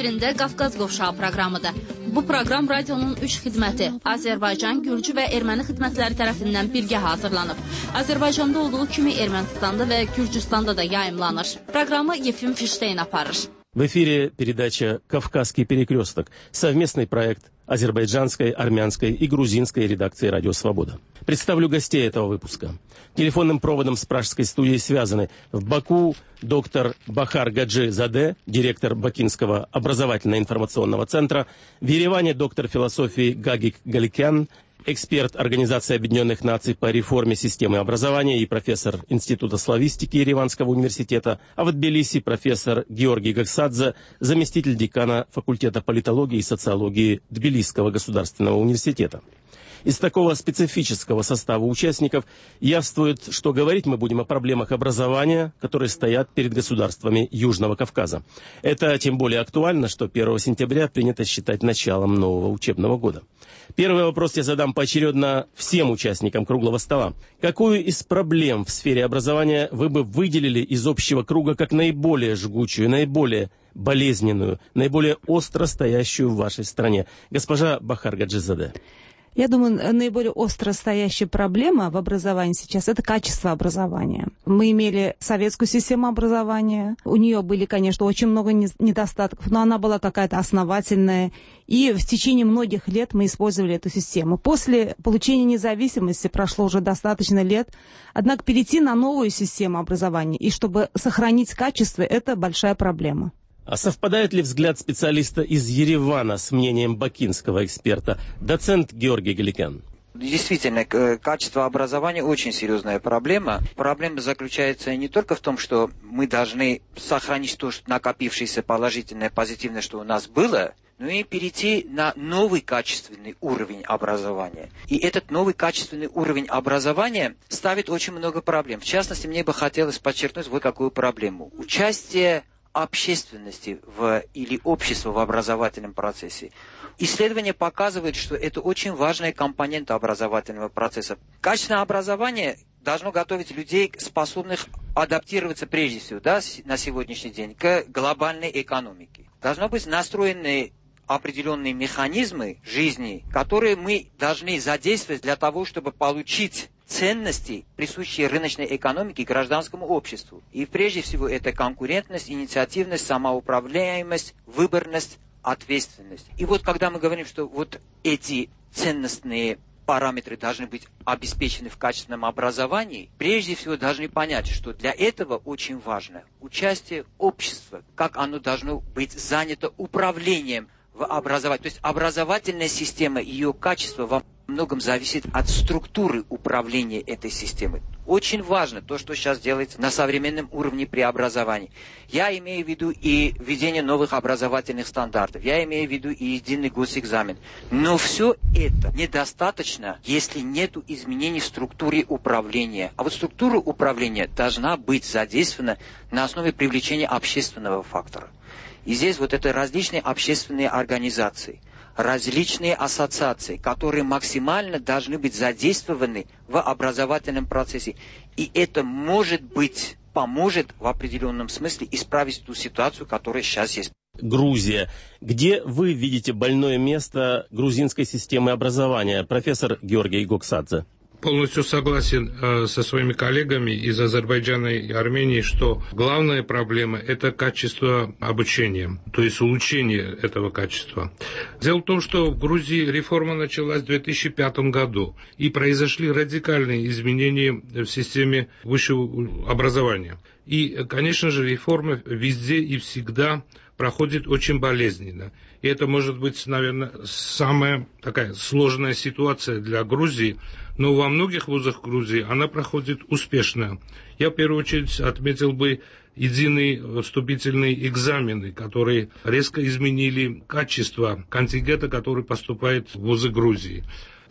Efirində Qafqaz Qovşağı proqramıdır. Bu proqram radionun 3 xidməti Azərbaycan, Gürcü və Erməni xidmətləri tərəfindən birgə hazırlanıb. Azərbaycanda olduğu kimi Ermənistanda və Gürcüstanda da yayımlanır. Proqramı Yefim Fişteyn aparır. В эфире передача «Кавказский перекресток», совместный проект азербайджанской, армянской и грузинской редакции «Радио Свобода». Представлю гостей этого выпуска. Телефонным проводом с пражской студией связаны в Баку доктор Бахар Гаджи Заде, директор Бакинского образовательно-информационного центра, в Ереване доктор философии Гагик Галикян, эксперт Организации Объединенных Наций по реформе системы образования и профессор Института славистики Ереванского университета, а в Тбилиси профессор Георгий Гаксадзе, заместитель декана факультета политологии и социологии Тбилисского государственного университета. Из такого специфического состава участников явствует, что говорить мы будем о проблемах образования, которые стоят перед государствами Южного Кавказа. Это тем более актуально, что 1 сентября принято считать началом нового учебного года. Первый вопрос я задам поочередно всем участникам круглого стола. Какую из проблем в сфере образования вы бы выделили из общего круга как наиболее жгучую, наиболее болезненную, наиболее остро стоящую в вашей стране? Госпожа Бахар Гаджи Заде. Я думаю, наиболее остро стоящая проблема в образовании сейчас – это качество образования. Мы имели советскую систему образования. У нее были, конечно, очень много недостатков, но она была какая-то основательная. И в течение многих лет мы использовали эту систему. После получения независимости прошло уже достаточно лет. Однако перейти на новую систему образования и чтобы сохранить качество – это большая проблема. А совпадает ли взгляд специалиста из Еревана с мнением бакинского эксперта, доцент Георгий Галикян? Действительно, качество образования очень серьезная проблема. Проблема заключается не только в том, что мы должны сохранить то, что накопившееся положительное, позитивное, что у нас было, но и перейти на новый качественный уровень образования. И этот новый качественный уровень образования ставит очень много проблем. В частности, мне бы хотелось подчеркнуть вот какую проблему. Участие общественности или общества в образовательном процессе. Исследования показывают, что это очень важная компонента образовательного процесса. Качественное образование должно готовить людей, способных адаптироваться прежде всего на сегодняшний день к глобальной экономике. Должны быть настроены определенные механизмы жизни, которые мы должны задействовать для того, чтобы получить ценности, присущие рыночной экономике и гражданскому обществу. И прежде всего это конкурентность, инициативность, самоуправляемость, выборность, ответственность. И вот когда мы говорим, что вот эти ценностные параметры должны быть обеспечены в качественном образовании, прежде всего должны понять, что для этого очень важно участие общества, как оно должно быть занято управлением в образовании. То есть образовательная система, ее качество во многом зависит от структуры управления этой системой. Очень важно то, что сейчас делается на современном уровне преобразований. Я имею в виду и введение новых образовательных стандартов, я имею в виду и единый госэкзамен. Но все это недостаточно, если нет изменений в структуре управления. А вот структура управления должна быть задействована на основе привлечения общественного фактора. И здесь вот это различные общественные организации, различные ассоциации, которые максимально должны быть задействованы в образовательном процессе. И это, может быть, поможет в определенном смысле исправить ту ситуацию, которая сейчас есть. Грузия. Где вы видите больное место грузинской системы образования, профессор Георгий Гоксадзе? Полностью согласен со своими коллегами из Азербайджана и Армении, что главная проблема – это качество обучения, то есть улучшение этого качества. Дело в том, что в Грузии реформа началась в 2005 году, и произошли радикальные изменения в системе высшего образования. И, конечно же, реформа везде и всегда проходит очень болезненно. И это может быть, наверное, самая такая сложная ситуация для Грузии, но во многих вузах Грузии она проходит успешно. Я в первую очередь отметил бы единые вступительные экзамены, которые резко изменили качество контингента, который поступает в вузы Грузии.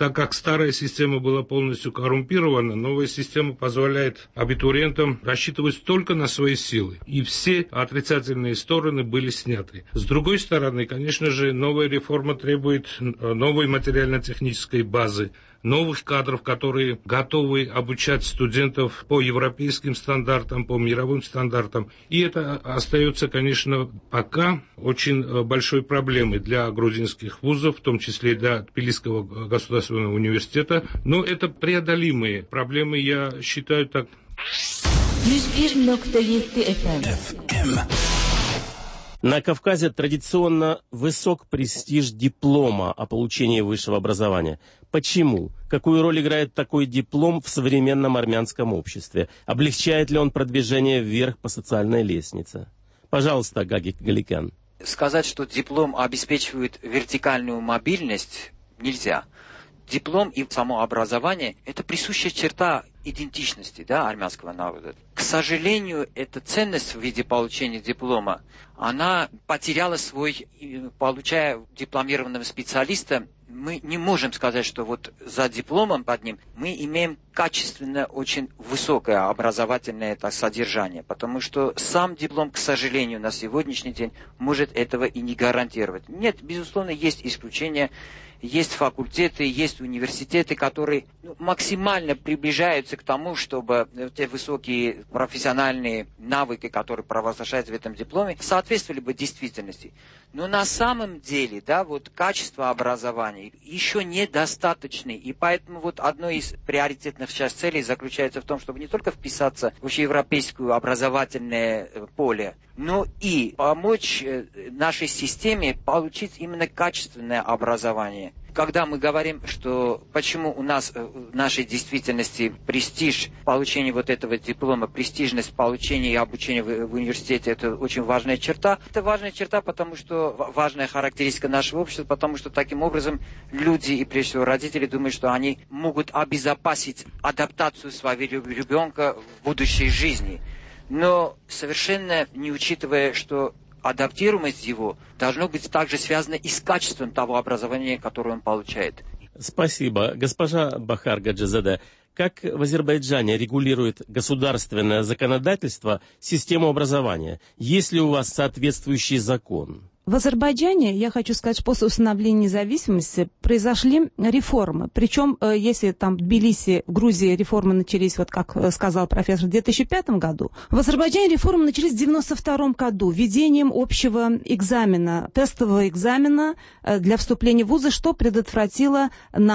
Так как старая система была полностью коррумпирована, новая система позволяет абитуриентам рассчитывать только на свои силы. И все отрицательные стороны были сняты. С другой стороны, конечно же, новая реформа требует новой материально-технической базы, новых кадров, которые готовы обучать студентов по европейским стандартам, по мировым стандартам. И это остается, конечно, пока очень большой проблемой для грузинских вузов, в том числе и для Тбилисского государственного университета. Но это преодолимые проблемы, я считаю так. 101.7 FM. На Кавказе традиционно высок престиж диплома о получении высшего образования. Почему? Какую роль играет такой диплом в современном армянском обществе? Облегчает ли он продвижение вверх по социальной лестнице? Пожалуйста, Гагик Галикян. Сказать, что диплом обеспечивает вертикальную мобильность, нельзя. Диплом и само образование – это присущая черта идентичности, да, армянского народа. К сожалению, эта ценность в виде получения диплома, она потеряла свой, получая дипломированного специалиста, мы не можем сказать, что вот за дипломом под ним мы имеем качественно очень высокое образовательное содержание, потому что сам диплом, к сожалению, на сегодняшний день может этого и не гарантировать. Нет, безусловно, есть исключения. Есть факультеты, есть университеты, которые максимально приближаются к тому, чтобы те высокие профессиональные навыки, которые провозглашаются в этом дипломе, соответствовали бы действительности. Но на самом деле, да, вот качество образования еще недостаточно. И поэтому вот одной из приоритетных сейчас целей заключается в том, чтобы не только вписаться в общеевропейское образовательное поле, но и помочь нашей системе получить именно качественное образование. Когда мы говорим, что почему у нас в нашей действительности престиж получения вот этого диплома, престижность получения и обучения в университете – это очень важная черта. Это важная черта, потому что важная характеристика нашего общества, потому что таким образом люди и прежде всего родители думают, что они могут обезопасить адаптацию своего ребенка в будущей жизни. Но совершенно не учитывая, что адаптируемость его должна быть также связана и с качеством того образования, которое он получает. Спасибо. Госпожа Бахар Гаджизаде, как в Азербайджане регулирует государственное законодательство систему образования? Есть ли у вас соответствующий закон? В Азербайджане, я хочу сказать, после установления независимости произошли реформы. Причем, если там в Тбилиси, в Грузии реформы начались, вот как сказал профессор, в 2005 году, в Азербайджане реформы начались в 1992 году введением общего экзамена, тестового экзамена для вступления в вузы, что предотвратило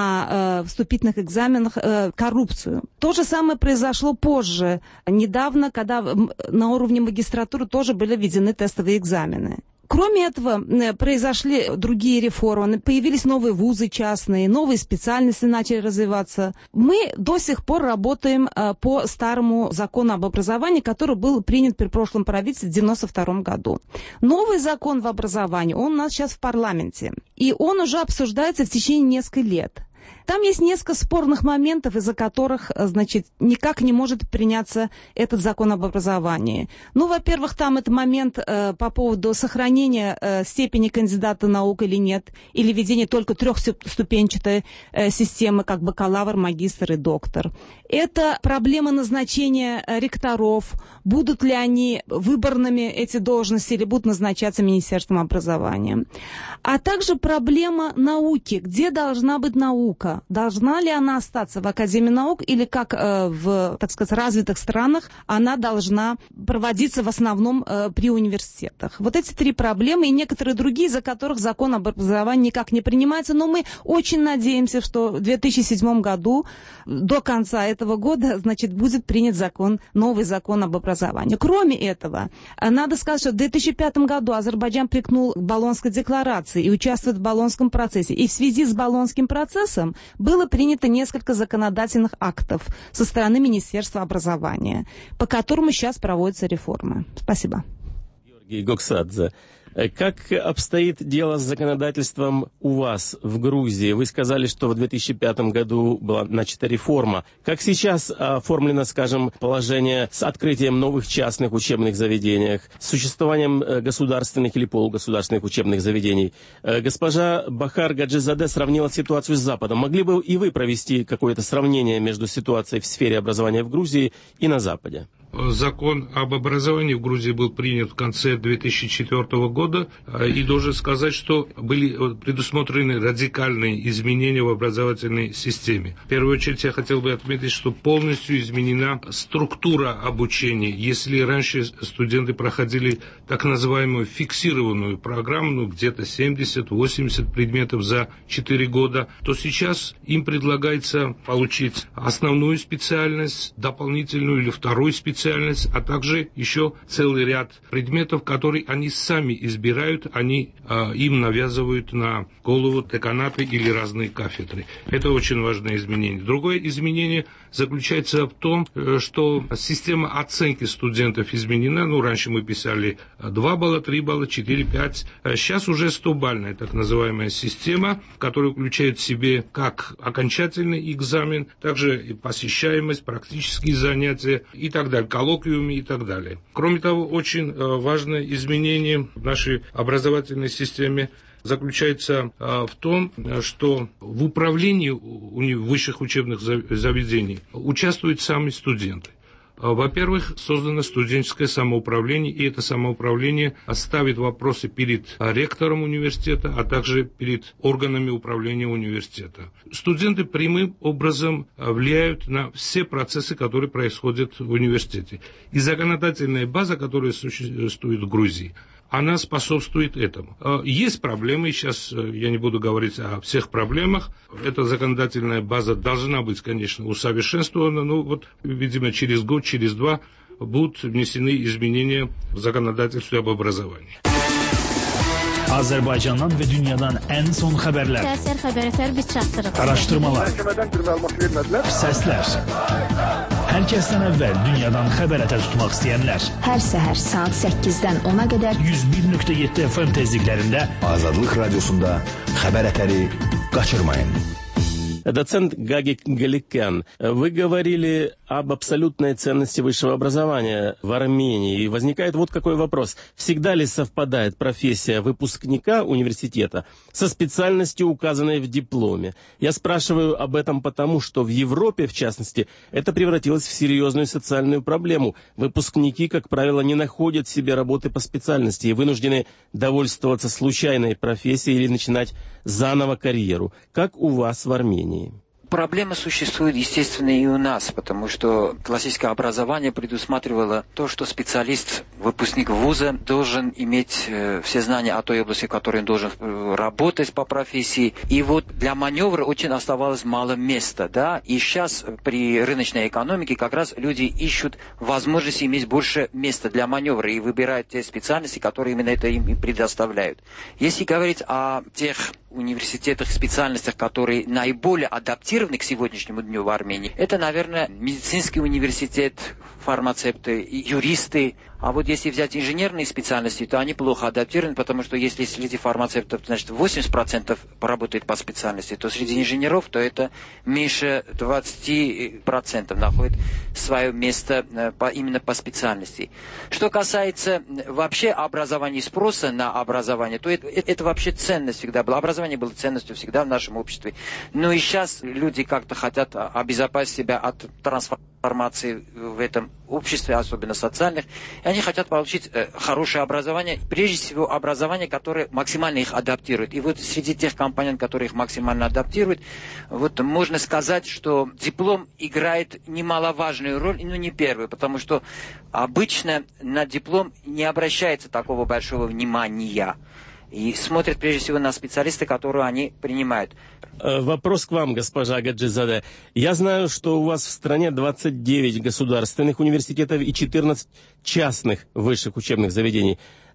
на вступительных экзаменах коррупцию. То же самое произошло позже, недавно, когда на уровне магистратуры тоже были введены тестовые экзамены. Кроме этого, произошли другие реформы, появились новые вузы частные, новые специальности начали развиваться. Мы до сих пор работаем по старому закону об образовании, который был принят при прошлом правительстве в 1992 году. Новый закон в образовании, он у нас сейчас в парламенте, и он уже обсуждается в течение нескольких лет. Там есть несколько спорных моментов, из-за которых, значит, никак не может приняться этот закон об образовании. Ну, во-первых, там это момент по поводу сохранения степени кандидата наук или нет, или введения только трехступенчатой системы, как бакалавр, магистр и доктор. Это проблема назначения ректоров, будут ли они выборными, эти должности, или будут назначаться Министерством образования. А также проблема науки, где должна быть наука. Должна ли она остаться в Академии наук или, как в, так сказать, развитых странах, она должна проводиться в основном при университетах. Вот эти три проблемы и некоторые другие, из-за которых закон об образовании никак не принимается, но мы очень надеемся, что в 2007 году, до конца этого года, значит, будет принят новый закон об образовании. Кроме этого, надо сказать, что в 2005 году Азербайджан прикнул к Болонской декларации и участвует в Болонском процессе. И в связи с Болонским процессом было принято несколько законодательных актов со стороны Министерства образования, по которому сейчас проводятся реформы. Спасибо. Георгий Гоксадзе, Как обстоит дело с законодательством у вас в Грузии? Вы сказали, что в 2005 году была начата реформа. Как сейчас оформлено, скажем, положение с открытием новых частных учебных заведений, с существованием государственных или полугосударственных учебных заведений? Госпожа Бахар Гаджизаде сравнила ситуацию с Западом. Могли бы и вы провести какое-то сравнение между ситуацией в сфере образования в Грузии и на Западе? Закон об образовании в Грузии был принят в конце 2004 года, и должен сказать, что были предусмотрены радикальные изменения в образовательной системе. В первую очередь я хотел бы отметить, что полностью изменена структура обучения. Если раньше студенты проходили так называемую фиксированную программу, где-то 70-80 предметов за 4 года, то сейчас им предлагается получить основную специальность, дополнительную или вторую специальность, а также еще целый ряд предметов, которые они сами избирают, они им навязывают на голову деканаты или разные кафедры. Это очень важное изменение. Другое изменение заключается в том, что система оценки студентов изменена. Раньше мы писали 2 балла, 3 балла, 4, 5. Сейчас уже 100-бальная так называемая система, которая включает в себе как окончательный экзамен, также и посещаемость, практические занятия и так далее, коллоквиумы и так далее. Кроме того, очень важное изменение в нашей образовательной системе заключается в том, что в управлении высших учебных заведений участвуют сами студенты. Во-первых, создано студенческое самоуправление, и это самоуправление ставит вопросы перед ректором университета, а также перед органами управления университета. Студенты прямым образом влияют на все процессы, которые происходят в университете. И законодательная база, которая существует в Грузии, она способствует этому. Есть проблемы, сейчас я не буду говорить о всех проблемах. Эта законодательная база должна быть, конечно, усовершенствована, но видимо, через год, через 2 будут внесены изменения в законодательство об образовании. Azərbaycandan və dünyadan ən son xəbərlər, biz çatdırırıq. araşdırmalar, səslər. Hər kəsdən əvvəl dünyadan xəbər ətər tutmaq istəyənlər. Hər səhər saat 8-dən 10-a qədər 101.7 FM tezliklərində Azadlıq Radiosunda xəbər ətəri qaçırmayın. Доцент Гаги Галикян, вы говорили об абсолютной ценности высшего образования в Армении. И возникает вот какой вопрос. Всегда ли совпадает профессия выпускника университета со специальностью, указанной в дипломе? Я спрашиваю об этом потому, что в Европе, в частности, это превратилось в серьезную социальную проблему. Выпускники, как правило, не находят себе работы по специальности и вынуждены довольствоваться случайной профессией или начинать заново карьеру. Как у вас в Армении? Проблема существует, естественно, и у нас, потому что классическое образование предусматривало то, что специалист, выпускник вуза должен иметь все знания о той области, в которой он должен работать по профессии. И для маневра очень оставалось мало места, да. И сейчас при рыночной экономике как раз люди ищут возможность иметь больше места для маневра и выбирают те специальности, которые именно это им предоставляют. Если говорить о тех университетах, специальностях, которые наиболее адаптированы к сегодняшнему дню в Армении, это, наверное, медицинский университет, фармацевты, юристы. А если взять инженерные специальности, то они плохо адаптированы, потому что если среди фармацевтов, значит, 80% поработает по специальности, то среди инженеров, то это меньше 20% находит свое место именно по специальности. Что касается вообще образования и спроса на образование, то это вообще ценность всегда была. Образование было ценностью всегда в нашем обществе. Но и сейчас люди как-то хотят обезопасить себя от трансформации в этом обществе, особенно социальных. И они хотят получить хорошее образование, прежде всего образование, которое максимально их адаптирует. И среди тех компонентов, которые их максимально адаптируют, можно сказать, что диплом играет немаловажную роль, но не первую, потому что обычно на диплом не обращается такого большого внимания. И смотрят прежде всего на специалисты, которые они принимают. Вопрос к вам, госпожа Гаджизаде. Я знаю, что у вас в стране 29 государственных университетов и 14 частных высших учебных заведений.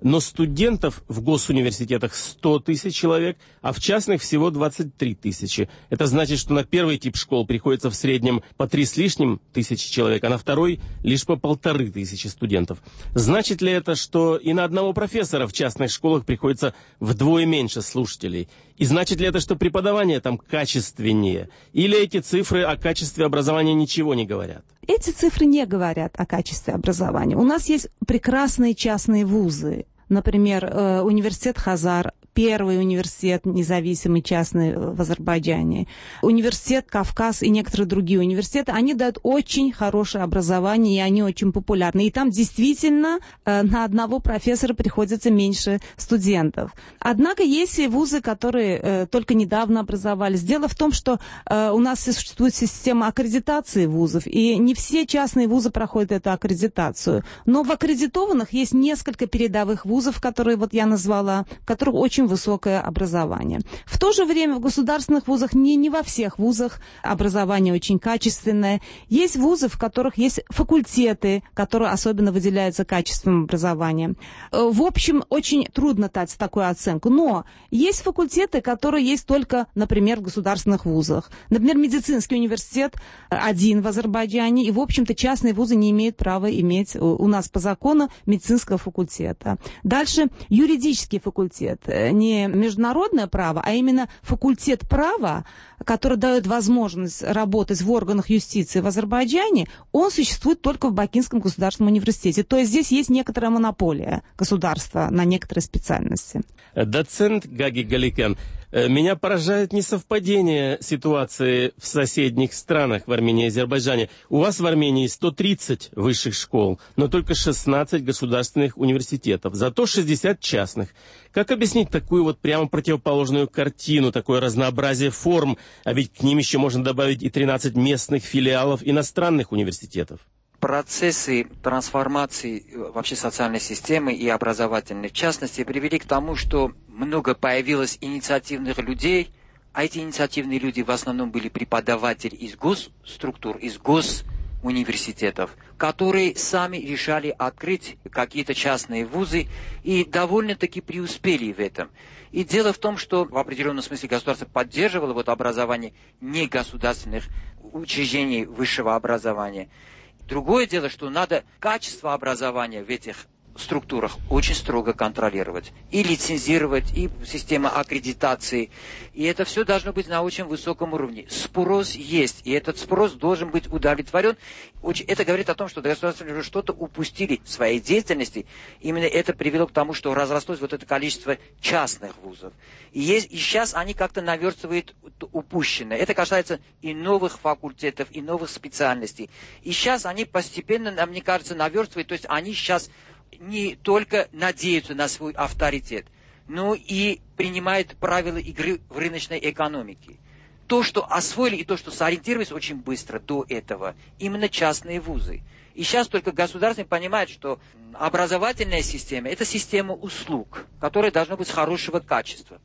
Но студентов в госуниверситетах 100 тысяч человек, а в частных всего 23 тысячи. Это значит, что на первый тип школ приходится в среднем по 3 с лишним тысячи человек, а на второй лишь по 1500 студентов. Значит ли это, что и на одного профессора в частных школах приходится вдвое меньше слушателей? И значит ли это, что преподавание там качественнее? Или эти цифры о качестве образования ничего не говорят? Эти цифры не говорят о качестве образования. У нас есть прекрасные частные вузы. Например, университет Хазар, первый университет независимый частный в Азербайджане, университет Кавказ и некоторые другие университеты, они дают очень хорошее образование, и они очень популярны. И там действительно на одного профессора приходится меньше студентов. Однако есть и вузы, которые только недавно образовались. Дело в том, что у нас существует система аккредитации вузов, и не все частные вузы проходят эту аккредитацию. Но в аккредитованных есть несколько передовых вузов, которые вот я назвала, в которых очень высокое образование. В то же время в государственных вузах, не во всех вузах образование очень качественное. Есть вузы, в которых есть факультеты, которые особенно выделяются качественным образованием. В общем, очень трудно дать такую оценку. Но есть факультеты, которые есть только, например, в государственных вузах. Например, медицинский университет один в Азербайджане, и, в общем-то, частные вузы не имеют права иметь у нас по закону медицинского факультета. Дальше юридический факультет. Не международное право, а именно факультет права, который дает возможность работать в органах юстиции в Азербайджане, он существует только в Бакинском государственном университете. То есть здесь есть некоторая монополия государства на некоторые специальности. Доцент Гаги Галикян, меня поражает несовпадение ситуации в соседних странах, в Армении и Азербайджане. У вас в Армении 130 высших школ, но только 16 государственных университетов, зато 60 частных. Как объяснить такую вот прямо противоположную картину, такое разнообразие форм, а ведь к ним еще можно добавить и 13 местных филиалов иностранных университетов? Процессы трансформации вообще социальной системы и образовательной, в частности, привели к тому, что много появилось инициативных людей, а эти инициативные люди в основном были преподаватели из госструктур, из госуниверситетов, которые сами решали открыть какие-то частные вузы и довольно-таки преуспели в этом. И дело в том, что в определенном смысле государство поддерживало вот образование негосударственных учреждений высшего образования. Другое дело, что надо качество образования в этих структурах очень строго контролировать. И лицензировать, и система аккредитации. И это все должно быть на очень высоком уровне. Спрос есть, и этот спрос должен быть удовлетворен. Это говорит о том, что государство уже что-то упустили в своей деятельности. Именно это привело к тому, что разрослось вот это количество частных вузов. И сейчас они как-то наверстывают упущенное. Это касается и новых факультетов, и новых специальностей. И сейчас они постепенно, мне кажется, наверстывают. То есть они сейчас не только надеются на свой авторитет, но и принимают правила игры в рыночной экономике. То, что освоили и то, что сориентировались очень быстро до этого, именно частные вузы. И сейчас только государство понимает, что образовательная система – это система услуг, которая должна быть хорошего качества.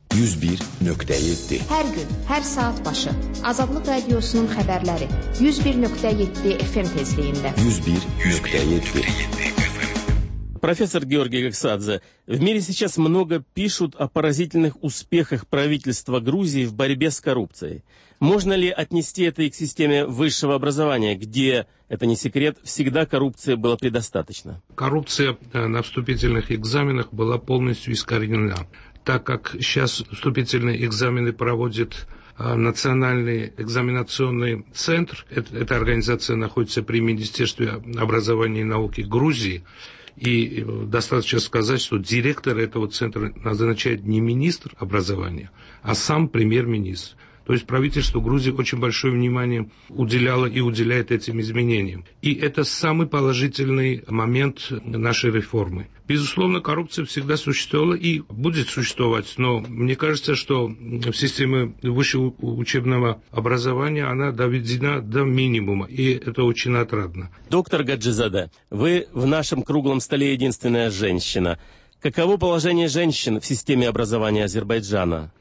101.7 Hər gün, hər saat başı Azadlıq Radiosunun xəbərləri 101.7 FM tezliyində. 101.7 Профессор Георгий Гаксадзе, в мире сейчас много пишут о поразительных успехах правительства Грузии в борьбе с коррупцией. Можно ли отнести это и к системе высшего образования, где, это не секрет, всегда коррупции было предостаточно? Коррупция на вступительных экзаменах была полностью искоренена. Так как сейчас вступительные экзамены проводит Национальный экзаменационный центр, эта организация находится при Министерстве образования и науки Грузии, и достаточно сказать, что директор этого центра назначает не министр образования, а сам премьер-министр. То есть правительство Грузии очень большое внимание уделяло и уделяет этим изменениям. И это самый положительный момент нашей реформы. Безусловно, коррупция всегда существовала и будет существовать, но мне кажется, что в системе высшего учебного образования она доведена до минимума, и это очень отрадно. Доктор Гаджизаде, вы в нашем круглом столе единственная женщина. Каково положение женщин в системе образования Азербайджана?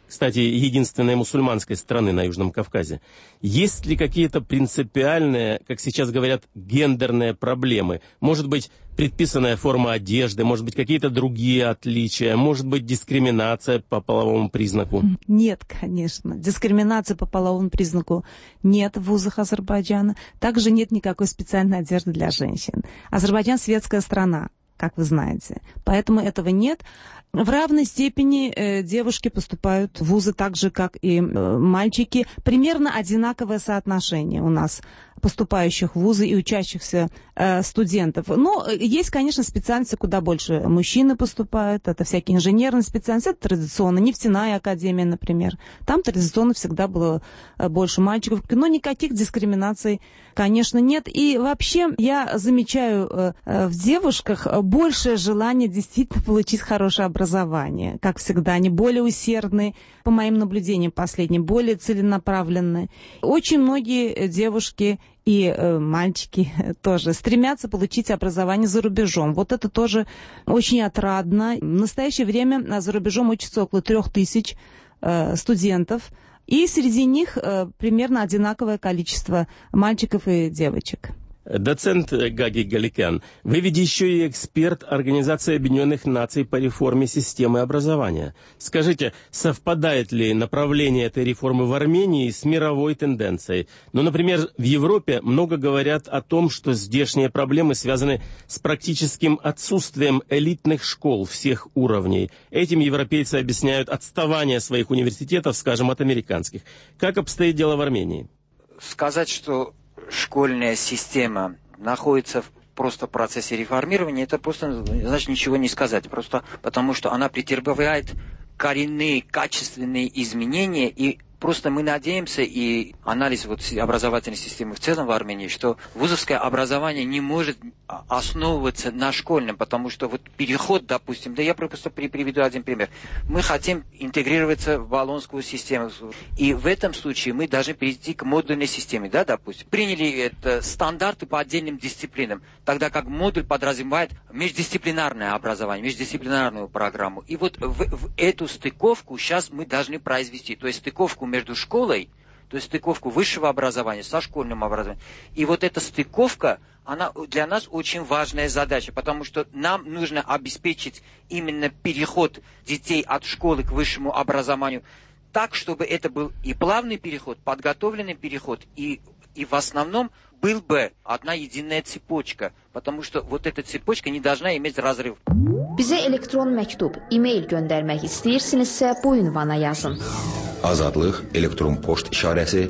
кстати, единственной мусульманской страны на Южном Кавказе. Есть ли какие-то принципиальные, как сейчас говорят, гендерные проблемы? Может быть, предписанная форма одежды, может быть, какие-то другие отличия, может быть, дискриминация по половому признаку? Нет, конечно. Дискриминации по половому признаку нет в вузах Азербайджана. Также нет никакой специальной одежды для женщин. Азербайджан светская страна, как вы знаете. Поэтому этого нет. В равной степени девушки поступают в вузы так же, как и мальчики. Примерно одинаковое соотношение у нас поступающих в вузы и учащихся студентов. Но есть, конечно, специальности, куда больше мужчины поступают. Это всякие инженерные специальности. Это традиционно нефтяная академия, например. Там традиционно всегда было больше мальчиков. Но никаких дискриминаций, конечно, нет. И вообще я замечаю в девушках большее желание действительно получить хорошее образование. Как всегда, они более усердны, по моим наблюдениям последним, более целенаправленны. Очень многие девушки и мальчики тоже стремятся получить образование за рубежом. Вот это тоже очень отрадно. В настоящее время за рубежом учатся около 3000 студентов. И среди них примерно одинаковое количество мальчиков и девочек. Доцент Гаги Галикян, вы ведь еще и эксперт Организации Объединенных Наций по реформе системы образования. Скажите, совпадает ли направление этой реформы в Армении с мировой тенденцией? Ну, например, в Европе много говорят о том, что здешние проблемы связаны с практическим отсутствием элитных школ всех уровней. Этим европейцы объясняют отставание своих университетов, скажем, от американских. Как обстоит дело в Армении? Сказать, что школьная система находится в просто процессе реформирования, это просто значит ничего не сказать. Просто потому, что она претерпевает коренные, качественные изменения, и просто мы надеемся, и анализ образовательной системы в целом в Армении, что вузовское образование не может основываться на школьном, потому что переход, допустим, я просто приведу один пример. Мы хотим интегрироваться в болонскую систему, и в этом случае мы должны перейти к модульной системе, допустим. Приняли стандарты по отдельным дисциплинам, тогда как модуль подразумевает междисциплинарное образование, междисциплинарную программу. И в эту стыковку сейчас мы должны произвести, то есть стыковку между школой, то есть стыковку высшего образования со школьным образованием. И эта стыковка, она для нас очень важная задача, потому что нам нужно обеспечить именно переход детей от школы к высшему образованию так, чтобы это был и плавный переход, подготовленный переход, и в основном был бы одна единая цепочка, потому что эта цепочка не должна иметь разрыв. Bizə elektron məktub, e-mail göndərmək istəyirsinizsə bu ünvana yazın. Azadlıq elektron poçt işarəsi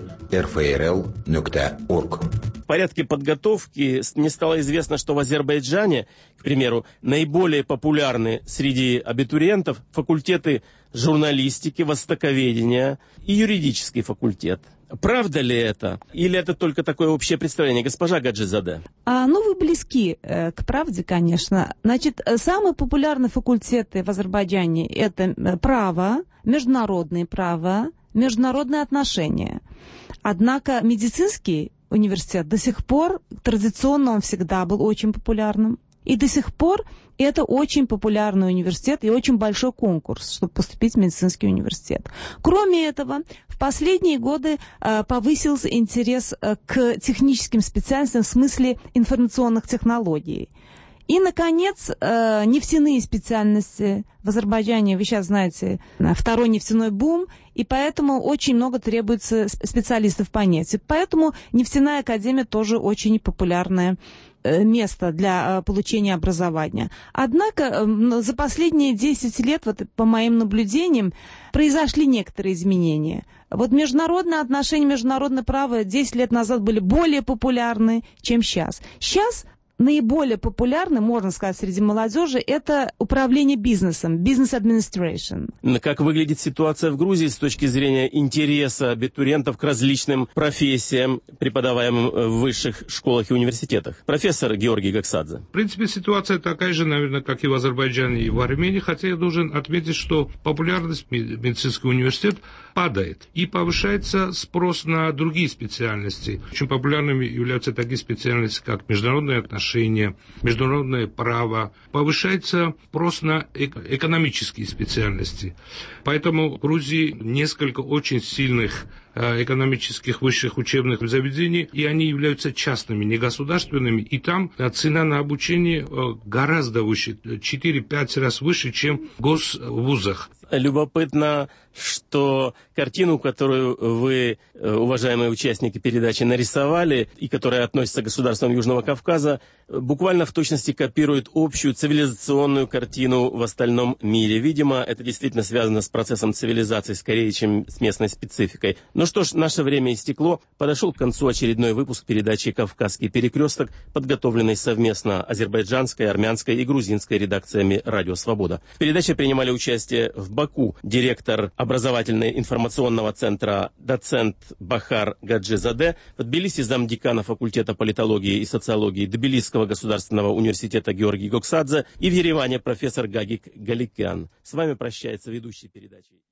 rfrl.org. В порядке подготовки мне стало известно, что в Азербайджане, к примеру, наиболее популярны среди абитуриентов факультеты журналистики, востоковедения и юридический факультет. Правда ли это? Или это только такое общее представление? Госпожа Гаджизаде. Вы близки к правде, конечно. Значит, самые популярные факультеты в Азербайджане – это право, международное право, международные отношения. Однако медицинский университет до сих пор, традиционно он всегда был очень популярным. И до сих пор это очень популярный университет и очень большой конкурс, чтобы поступить в медицинский университет. Кроме этого, в последние годы повысился интерес к техническим специальностям в смысле информационных технологий. И, наконец, нефтяные специальности. В Азербайджане, вы сейчас знаете, второй нефтяной бум, и поэтому очень много требуется специалистов по нефти. Поэтому нефтяная академия тоже очень популярная место для получения образования. Однако за последние 10 лет, по моим наблюдениям, произошли некоторые изменения. Международные отношения, международное право 10 лет назад были более популярны, чем сейчас. Сейчас наиболее популярны, можно сказать, среди молодежи, это управление бизнесом, business administration. Как выглядит ситуация в Грузии с точки зрения интереса абитуриентов к различным профессиям, преподаваемым в высших школах и университетах? Профессор Георгий Гаксадзе. В принципе, ситуация такая же, наверное, как и в Азербайджане и в Армении, хотя я должен отметить, что популярность медицинского университета падает. И повышается спрос на другие специальности. Очень популярными являются такие специальности, как международные отношения, международное право. Повышается спрос на экономические специальности. Поэтому в Грузии несколько очень сильных экономических высших учебных заведений, и они являются частными, не государственными, и там цена на обучение гораздо выше, 4-5 раз выше, чем в госвузах. Любопытно, что картину, которую вы, уважаемые участники передачи, нарисовали, и которая относится к государствам Южного Кавказа, буквально в точности копирует общую цивилизационную картину в остальном мире. Видимо, это действительно связано с процессом цивилизации, скорее, чем с местной спецификой. Ну что ж, наше время истекло. Подошел к концу очередной выпуск передачи «Кавказский перекресток», подготовленный совместно азербайджанской, армянской и грузинской редакциями «Радио Свобода». В передаче принимали участие в Баку директор образовательно-информационного центра доцент Бахар Гаджизаде, в Тбилиси замдекана факультета политологии и социологии Тбилисского государственного университета Георгий Гоксадзе и в Ереване профессор Гагик Галикян. С вами прощается ведущий передачи.